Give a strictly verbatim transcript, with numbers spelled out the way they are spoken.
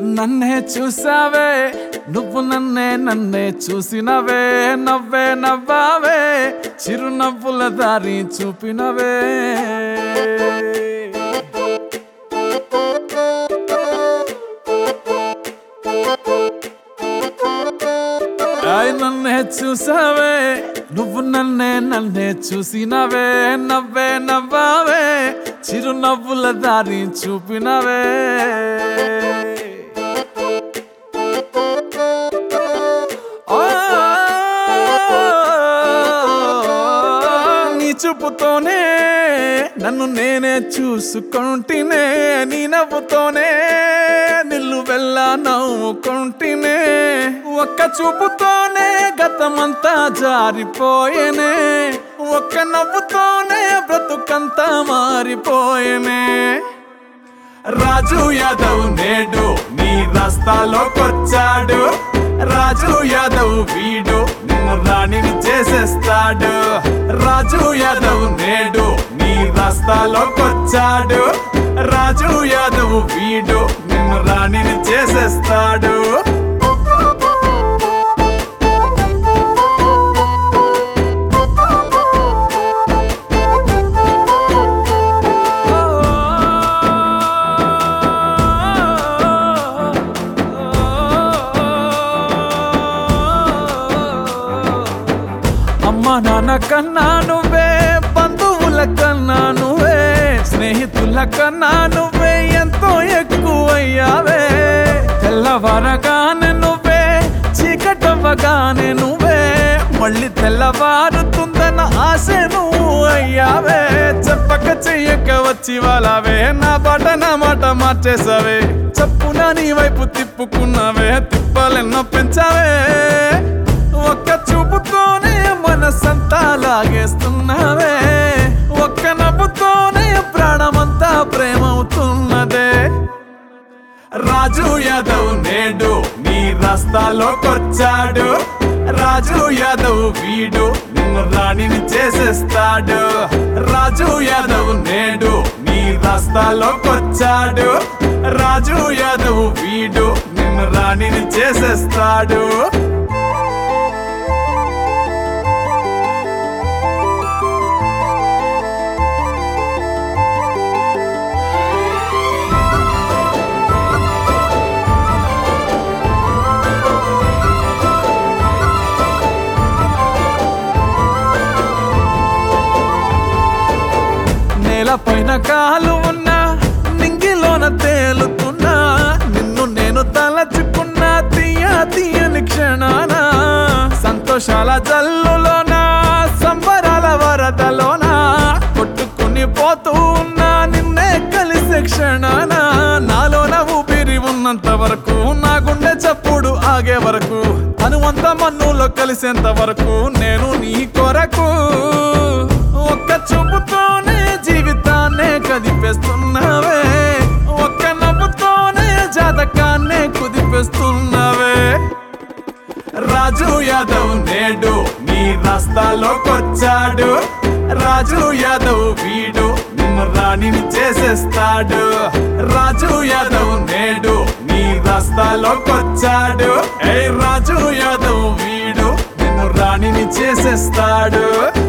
నన్నే చూసావే నువ్వు నన్నే నన్నే చూసినవే నవ్వే నవ్వావే చిరునవ్వుల దారి చూపినవే ఆయ్ నన్నే చూసావే నువ్వు నన్నే నన్నే చూసినవే నవ్వే నవ్వావే చిరునవ్వుల దారి చూపినవే చూపుతోనే నన్ను నేనే చూసుకుంటేనే నీ నవ్వుతోనే నిల్లు వెళ్ళా నవ్వుకుంటేనే ఒక్క చూపుతోనే గతమంతా జారిపోయేనే ఒక్క నవ్వుతోనే బ్రతుకంతా మారిపోయేనే రాజు యాదవ్ నేడు నీ రాస్తాలోకొచ్చాడు రాజు యాదవ్ వీడు నిన్ను రాణిని చేసేస్తాడు రాజు యాదవ్ నేడు నీ రాస్తాలోకొచ్చాడు రాజు యాదవ్ వీడు నిన్ను రాణిని చేసేస్తాడు అమ్మ నాన్న కన్నా నువ్వే బంధువుల కన్నా నువ్వే స్నేహితుల కన్నా నువ్వే ఎంతో ఎక్కువయ్యావే తెల్లవారగానే నువ్వే చీకటవ్వగానే నువ్వే మళ్ళీ తెల్లవారుతుందన్న ఆశ నువ్వు అయ్యావే చెప్పక చెయ్యక వచ్చి వాళ్ళవే నా పాట నా మాట మార్చేసావే చప్పున నీ వైపు తిప్పుకున్నావే తిప్పాలెన్నో పెంచావే ఒక్క చూపుతోనే మనసంతా లాగేస్తున్నావే ఒక్క నవ్వుతోనే ప్రాణమంతా ప్రేమవుతున్నదే రాజు యాదవ్ నేడు నీ రాస్తాలోకొచ్చాడు రాజు యాదవ్ వీడు నిన్ను రాణిని చేసేస్తాడు రాజు యాదవ్ నేడు నీ రాస్తాలోకొచ్చాడు రాజు యాదవ్ వీడు నిన్ను రాణిని చేసేస్తాడు పైన కాలు ఉన్నా నింగిలోన తేలుతున్నా నిన్ను నేను తలచుకున్నా తీయ తీయని క్షణానా సంతోషాల జల్లులోనా సంబరాల వరదలోనా కొట్టుకుని పోతూ ఉన్నా నిన్నే కలిసే క్షణానా నాలోన ఊపిరి ఉన్నంత వరకు నా గుండె చప్పుడు ఆగే వరకు అనువంత మన్నులో కలిసేంత వరకు నేను నీ కొరకు ఒక్క చూపుతోనే జీవితాన్నే కదిపేస్తున్నావే ఒక్క నవ్వుతోనే జాతకాన్నే కుదిపేస్తున్నావే రాజు యాదవ్ నేడు నీ రాస్తాలోకొచ్చాడు రాజు యాదవ్ వీడు నిన్ను రాణిని చేసేస్తాడు రాజు యాదవ్ నేడు నీ రాస్తాలోకొచ్చాడు ఏ రాజు యాదవ్ వీడు నిన్ను రాణిని చేసేస్తాడు